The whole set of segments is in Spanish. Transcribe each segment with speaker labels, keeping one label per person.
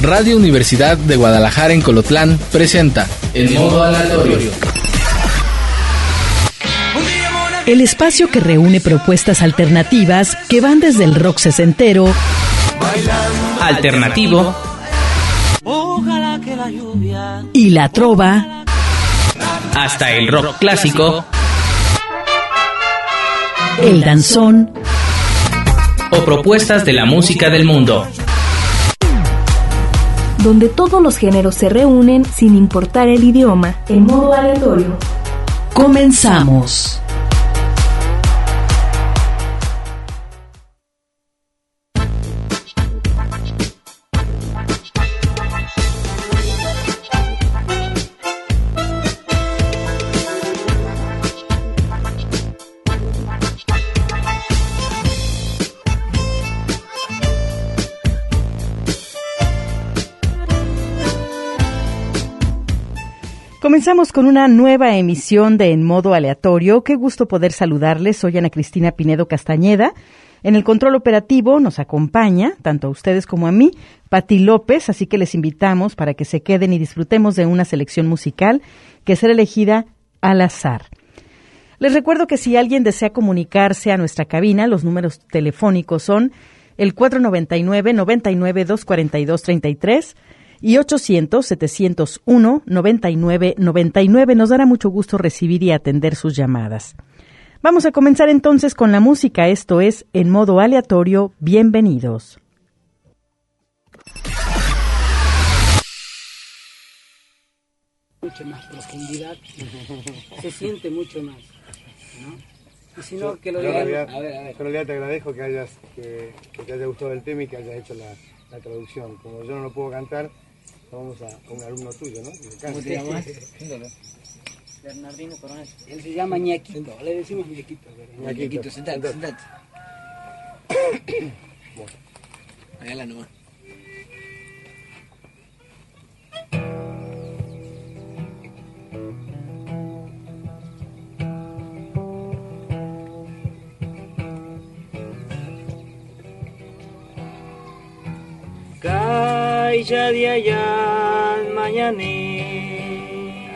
Speaker 1: Radio Universidad de Guadalajara en Colotlán presenta El Modo Aleatorio.
Speaker 2: El espacio que reúne propuestas alternativas que van desde el rock sesentero,
Speaker 3: alternativo
Speaker 2: y la trova,
Speaker 3: hasta el rock clásico,
Speaker 2: el danzón
Speaker 3: o propuestas de la música del mundo.
Speaker 4: Donde todos los géneros se reúnen sin importar el idioma, en modo aleatorio.
Speaker 2: Comenzamos. Comenzamos con una nueva emisión de En Modo Aleatorio. Qué gusto poder saludarles. Soy Ana Cristina Pinedo Castañeda. En el control operativo nos acompaña, tanto a ustedes como a mí, Pati López, así que les invitamos para que se queden y disfrutemos de una selección musical que será elegida al azar. Les recuerdo que si alguien desea comunicarse a nuestra cabina, los números telefónicos son el 499-99-242-33 y 800-701-9999. Nos dará mucho gusto recibir y atender sus llamadas. Vamos a comenzar entonces con la música. Esto es En Modo Aleatorio. Bienvenidos.
Speaker 5: Mucho más profundidad, se siente mucho más, ¿no? Y si no, que lo digan.
Speaker 6: En realidad te agradezco que te haya gustado el tema y que hayas hecho la traducción. Como yo no lo puedo cantar, vamos a un alumno tuyo, ¿no?
Speaker 5: ¿Cómo te llamas? Bernardino Coronel. Él se llama Ñaquito, le decimos Ñaquito.
Speaker 6: Ñaquito,
Speaker 5: sentate.
Speaker 6: Bueno.
Speaker 5: Hágala nomás. Kaya diayan mañani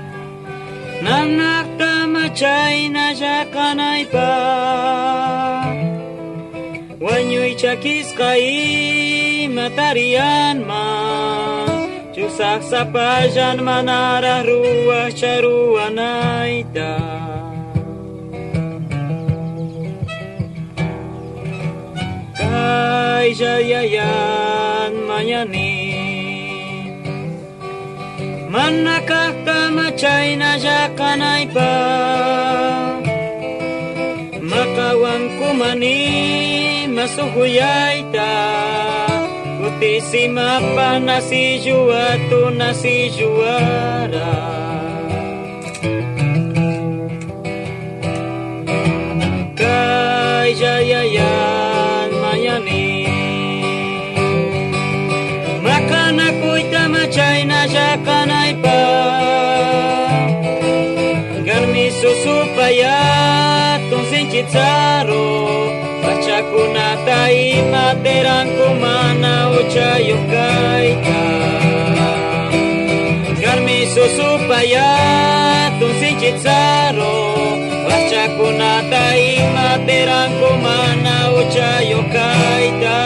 Speaker 5: Nanakta machay na yakanay pa Wanyuy chakis kay matarian man Chusak sapayan manara ruwa charuanay da Kaya diayan mañani Manakakta machay na yakanay pa Makawan kumani masuhuyay ta Kutisima pa nasi juatu nasi juara Kay jayayan mayani Makanakuita machay na yakanay pa Garmi susupaya tong sinchitsaro Pachakunatay materang kumana uchayo kaita Garmi susupaya tong sinchitsaro Pachakunatay materang kumana uchayo kaita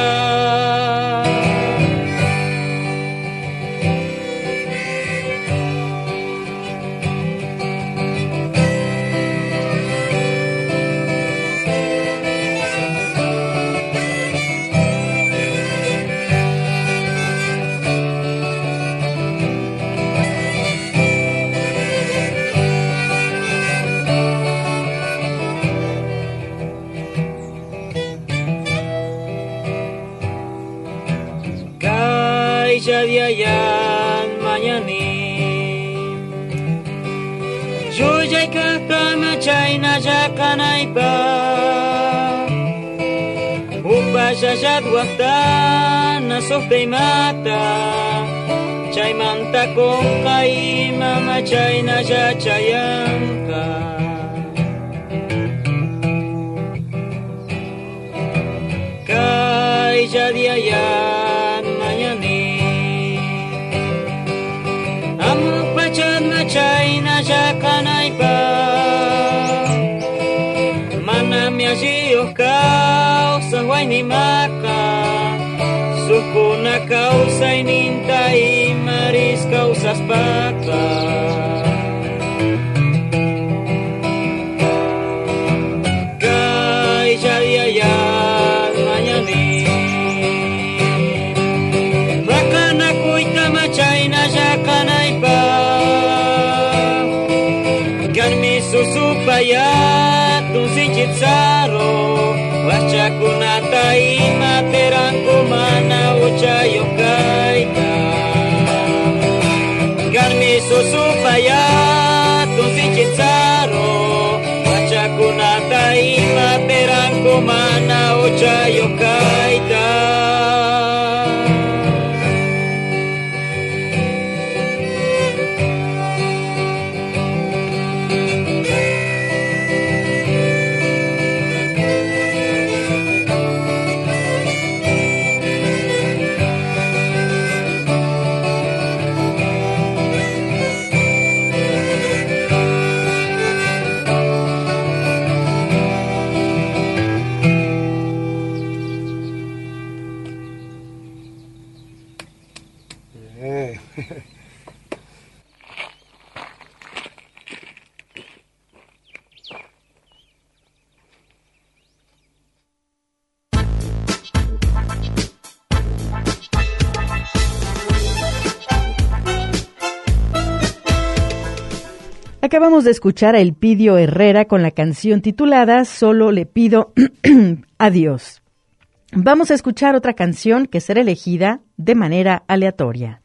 Speaker 5: Diayan mañani Yuyay kakta machay na yakanay pa Upashashad wakta nasoftay mata Chay manta kong kay mamachay na yachayan ka Kay jadiayan mañani
Speaker 7: inimaka sukuna causa ininta y maris causas paca kai ya ya mañani rakana kuita machaina yakana ipa ganmi susupaya tusichitsaro wachakunata imateranku mana uchayo kaita ganmi susupaya tusichitsaro wachakunata imateranku mana uchayo kaita
Speaker 2: Acabamos de escuchar a Elpidio Herrera con la canción titulada Solo le pido a Dios. Vamos a escuchar otra canción que será elegida de manera aleatoria.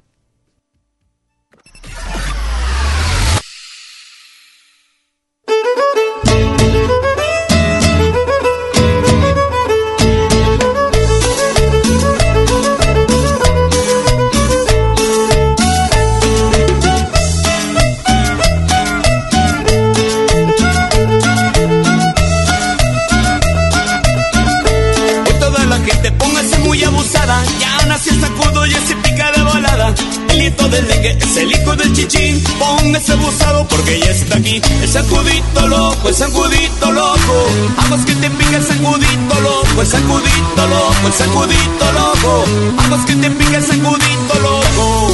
Speaker 8: Ya nació el sacudo y se pica de volada. El nieto del dengue es el hijo del chichín. Póngase abusado porque ya está aquí. El sacudito loco, el sacudito loco. Aguas que te pica el sacudito loco, el sacudito loco, el sacudito loco. Aguas que te pica el sacudito loco.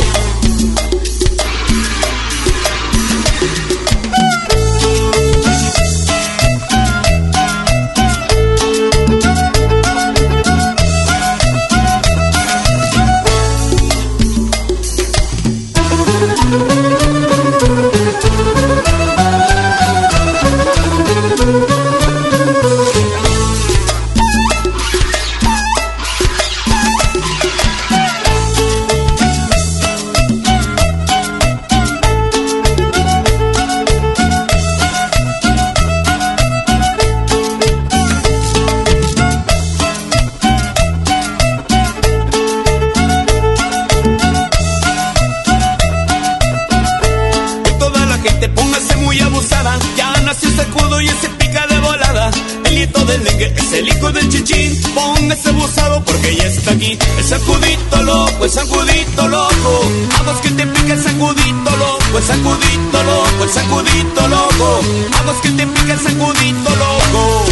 Speaker 8: El hijo del chichín, póngase abusado porque ya está aquí. El sacudito loco, el sacudito loco. Aguas que te pica el sacudito loco, el sacudito loco, el sacudito loco. Aguas que te pica el sacudito loco.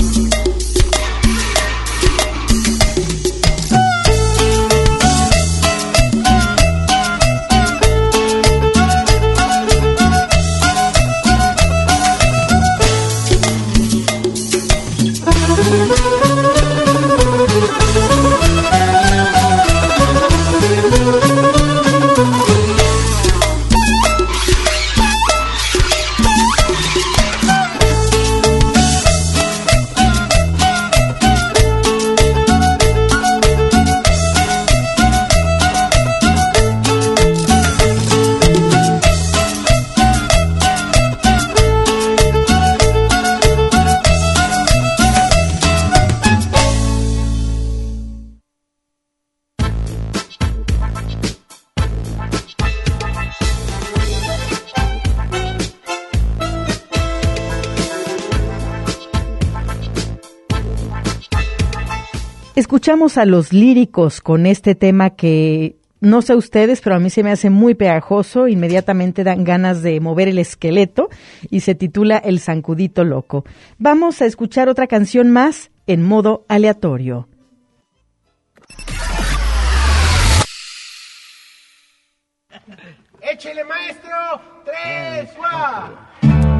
Speaker 2: Escuchamos a Los Líricos con este tema que, no sé ustedes, pero a mí se me hace muy pegajoso, inmediatamente dan ganas de mover el esqueleto y se titula El Zancudito Loco. Vamos a escuchar otra canción más en modo aleatorio.
Speaker 9: Échele, maestro. 3, 4.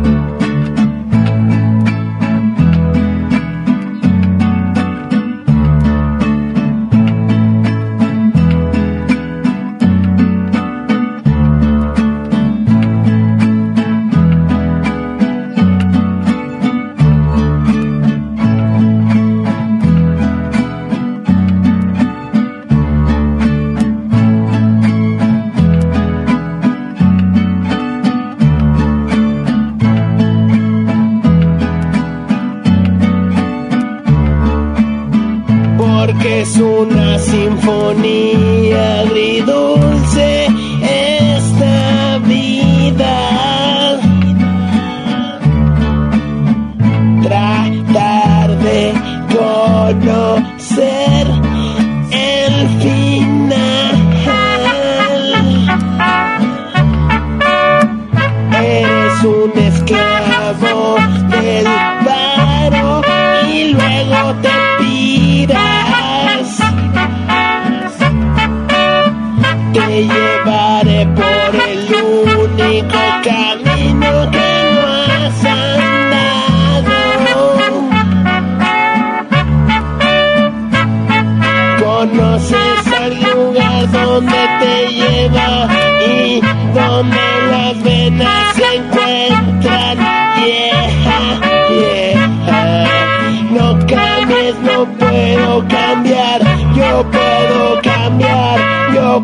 Speaker 10: Es una sinfonía agridulce esta vida. Tratar de conocer el final. Eres un esclavo del varo y luego te piras. Te llevaré por el único camino que no has andado. Conoces al lugar donde te lleva y donde las venas se encuentran. Yeah, yeah. No cambies, no puedo cambiar. Yo puedo cambiar. Yo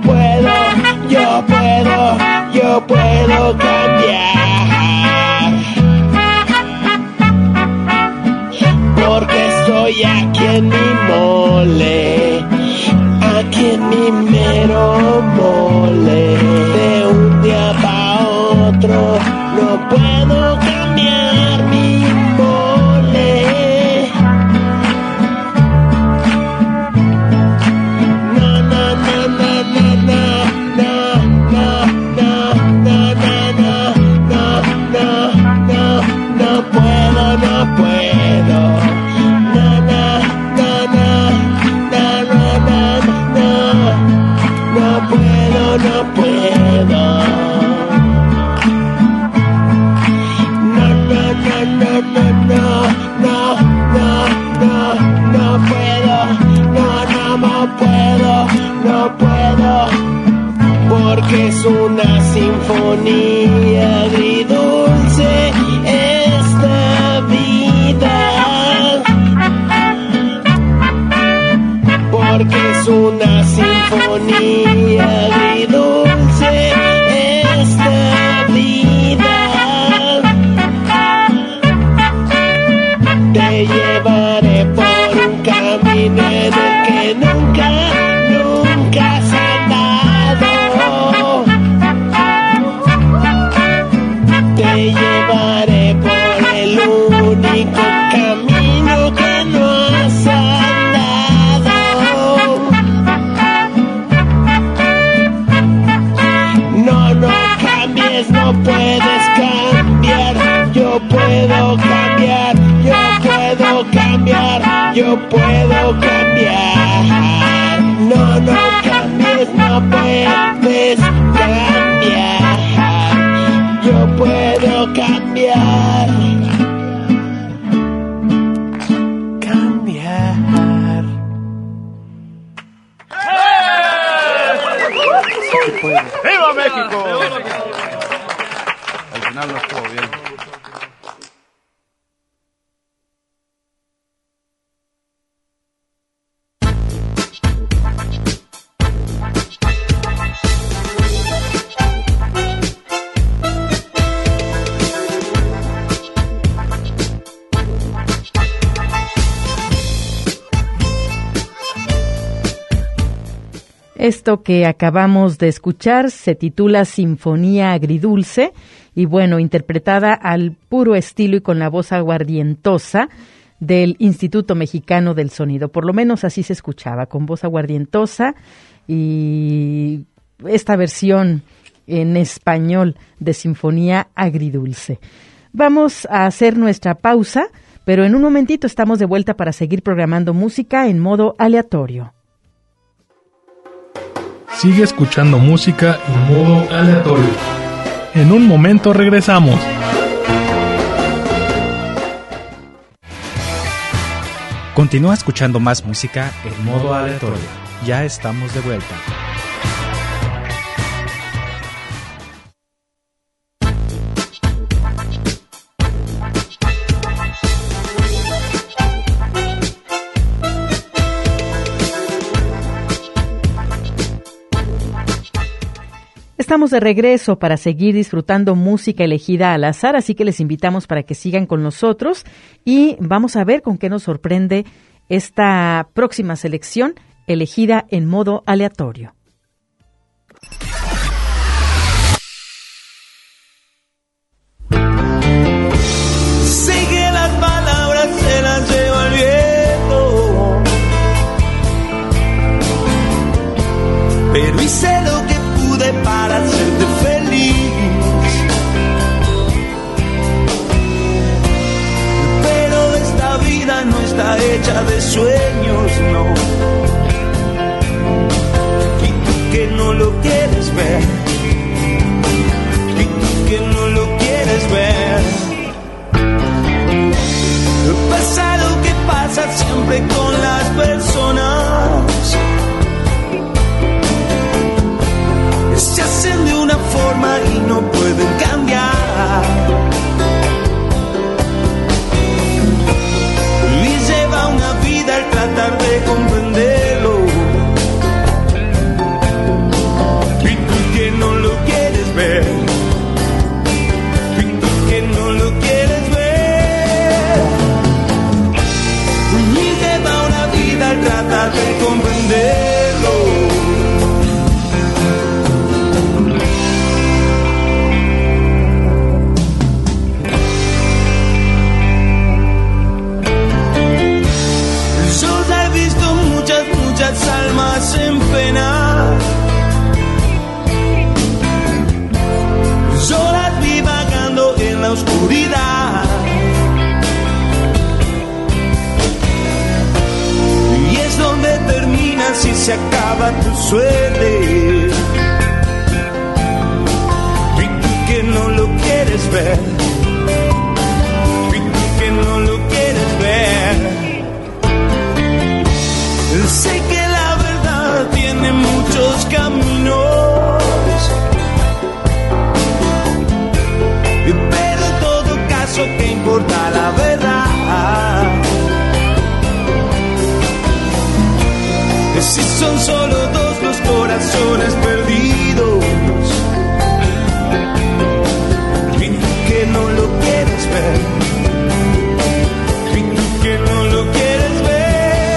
Speaker 10: puedo cambiar. Porque estoy aquí en mi mole, aquí en mi mero mole. De un día para otro no puedo cambiar mi mole. Porque es una sinfonía agridulce esta vida. Porque es una sinfonía agridulce esta vida. Te llevaré por un camino en el que nunca has andado. Te llevaré por el único camino que no has andado. No cambies, no puedes cambiar. Yo puedo cambiar, yo puedo cambiar. No cambies, no puedes cambiar. Yo puedo cambiar.
Speaker 11: ¡Viva México! Al final no estuvo bien.
Speaker 2: Esto que acabamos de escuchar se titula Sinfonía Agridulce y bueno, interpretada al puro estilo y con la voz aguardientosa del Instituto Mexicano del Sonido. Por lo menos así se escuchaba, con voz aguardientosa y esta versión en español de Sinfonía Agridulce. Vamos a hacer nuestra pausa, pero en un momentito estamos de vuelta para seguir programando música en modo aleatorio.
Speaker 12: Sigue escuchando música en modo aleatorio. En un momento regresamos.
Speaker 13: Continúa escuchando más música en modo aleatorio. Ya estamos de vuelta.
Speaker 2: Estamos de regreso para seguir disfrutando música elegida al azar, así que les invitamos para que sigan con nosotros y vamos a ver con qué nos sorprende esta próxima selección elegida en modo aleatorio.
Speaker 8: Sé que las palabras se las lleva el viento, pero hice lo que para hacerte feliz, pero esta vida no está hecha de sueños, no. Y tú que no lo quieres ver, y tú que no lo quieres ver, pasa lo que pasa siempre con las personas. Se hacen de una forma y no pueden cambiar, y lleva una vida al tratar de comprenderlo. Y tú que no lo quieres ver, y tú que no lo quieres ver, y lleva una vida al tratar de comprenderlo. Muchas almas en pena, solas divagando en la oscuridad, y es donde terminas y se acaba tu suerte. Y tú que no lo quieres ver, y tú que no lo quieres ver, sé que la verdad tiene muchos caminos, pero en todo caso, ¿qué importa la verdad? Si son solo dos los corazones perdidos, y tú que no lo quieres ver, y tú que no lo quieres ver,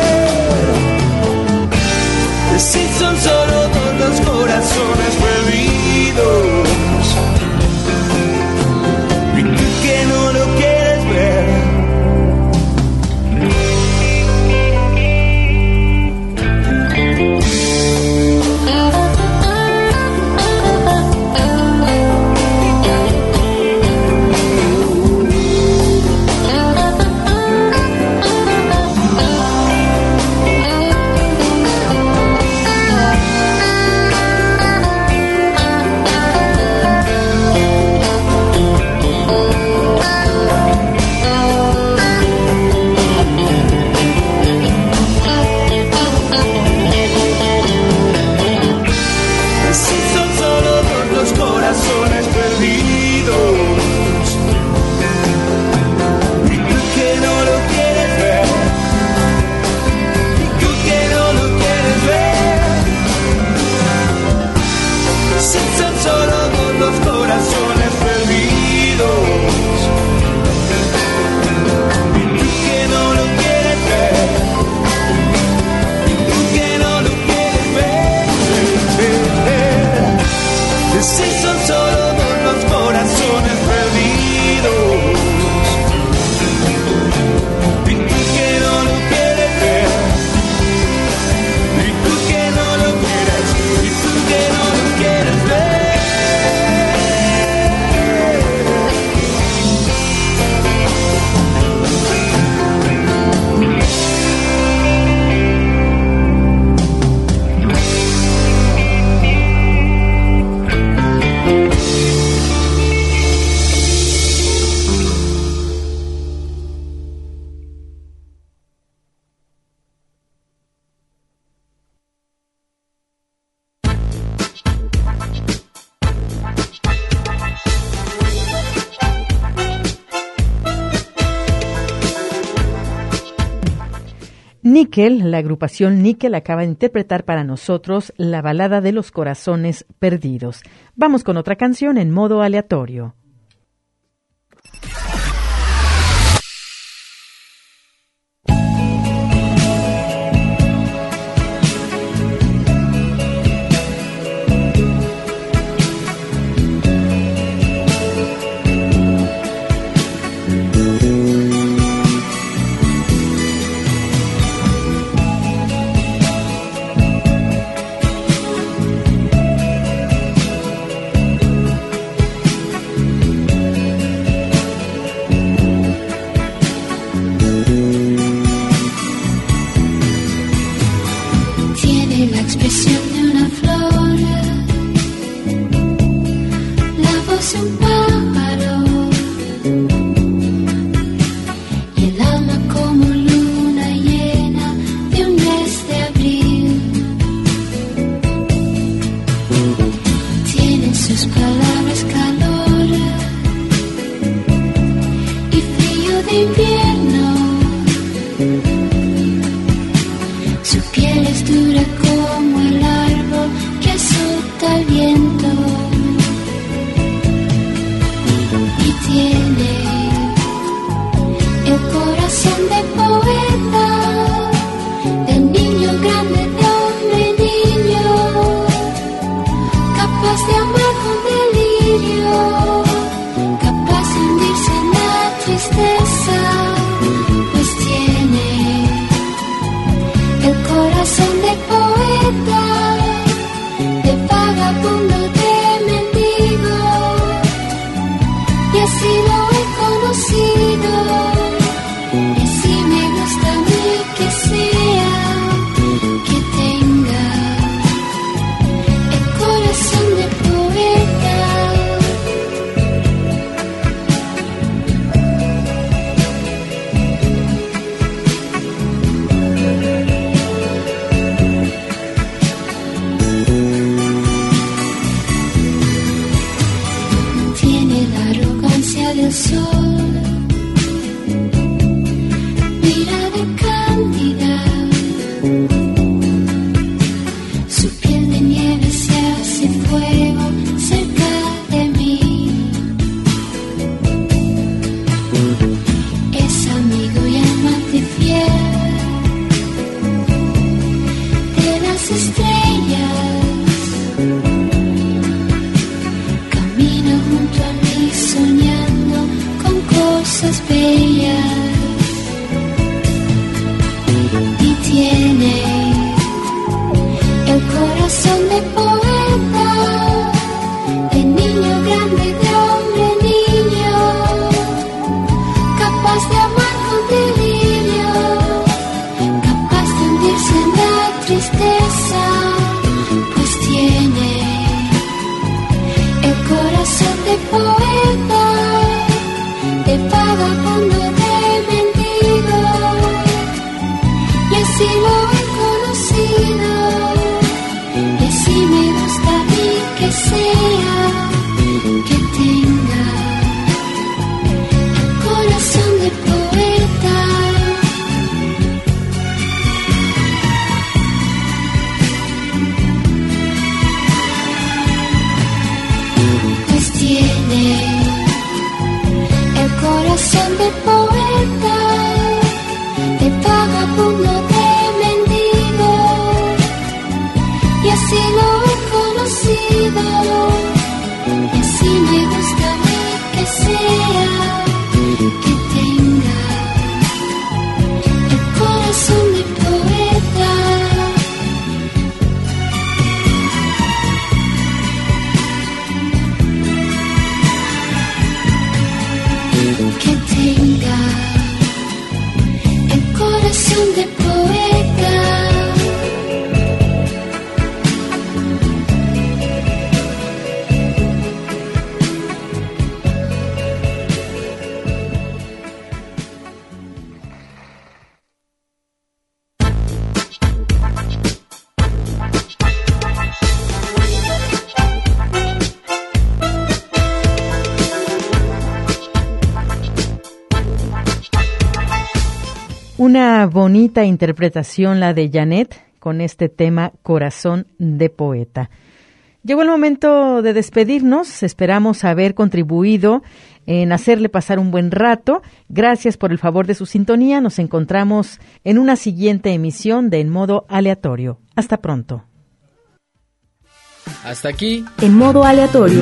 Speaker 8: si son solo dos los corazones perdidos, y tú que no lo quieres ver.
Speaker 2: Níquel, la agrupación Níquel acaba de interpretar para nosotros la balada de los corazones perdidos. Vamos con otra canción en modo aleatorio. Una bonita interpretación la de Janet con este tema Corazón de Poeta. Llegó el momento de despedirnos. Esperamos haber contribuido en hacerle pasar un buen rato. Gracias por el favor de su sintonía. Nos encontramos en una siguiente emisión de En Modo Aleatorio. Hasta pronto.
Speaker 1: Hasta aquí.
Speaker 4: En Modo Aleatorio.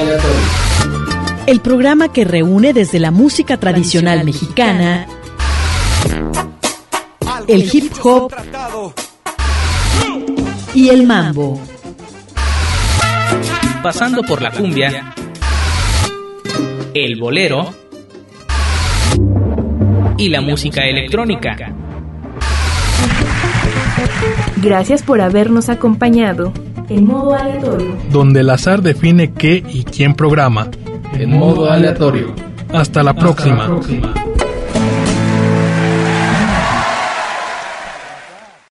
Speaker 2: El programa que reúne desde la música tradicional mexicana, el hip hop y el mambo,
Speaker 3: pasando por la cumbia, el bolero y la música electrónica.
Speaker 4: Gracias por habernos acompañado. En Modo Aleatorio,
Speaker 12: donde el azar define qué y quién programa.
Speaker 1: En Modo Aleatorio.
Speaker 12: Hasta la próxima.